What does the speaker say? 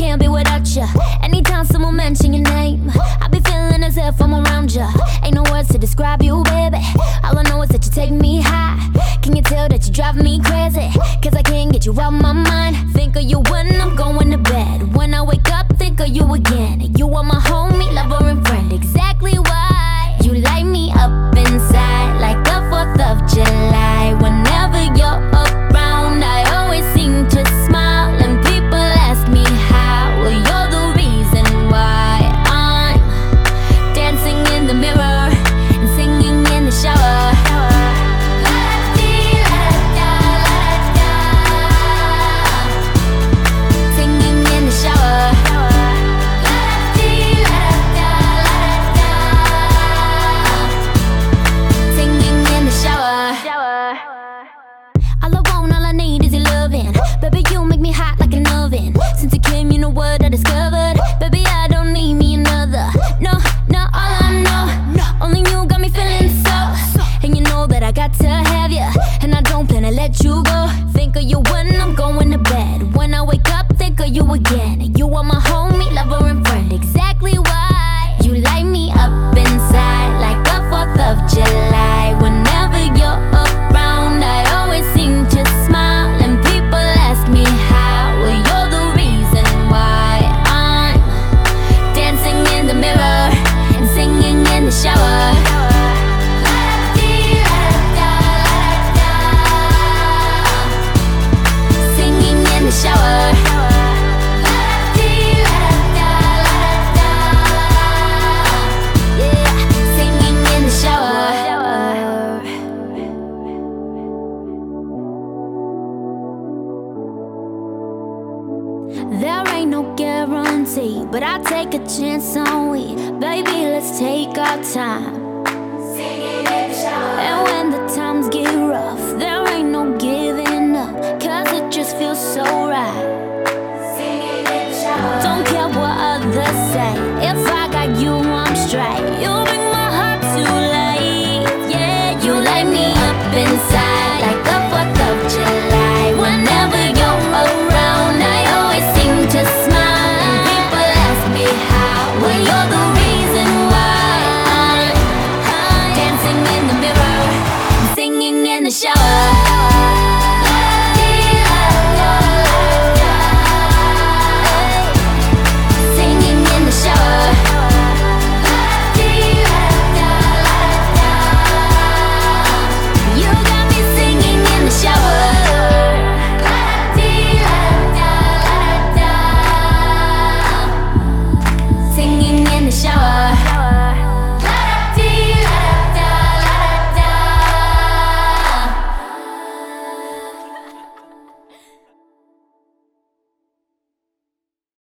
can't be without you. Anytime someone mention your name, I be feeling as if I'm around you. Ain't no words to describe you, baby. All I know is that you take me high. Can you tell that you drive me crazy? Cause I can't get you out my mind. Think of you when I'm going to bed. When I wake up, think of you again. You are my homie, lover, and friend. Exactly why you light me up inside like the 4th of July. Whenever you're around, I always seem to smile. And people ask me how. Well, you're the reason why I'm dancing in the mirror and singing in the shower. Baby, you make me hot like an oven. Since you came, you know what I discovered. Baby, I don't need me another. No, all I know, only you got me feeling so. And you know that I got to have you, and I don't plan to let you go. Think of you when I'm going to bed. When I wake up, think of you again. You are my homie, lover, and friend. Exactly why you light me up inside like the 4th of July. Whenever you're around, I always seem to smile. And people ask me how. Well, you're the reason why I'm dancing in the mirror and singing in the shower. Singing in the shower. Yeah, singing in the shower. There ain't no guarantee, but I take a chance on we. Baby, let's take our time. And when the times get rough, there ain't no giving up, cause it just feels so right. Don't care what others say,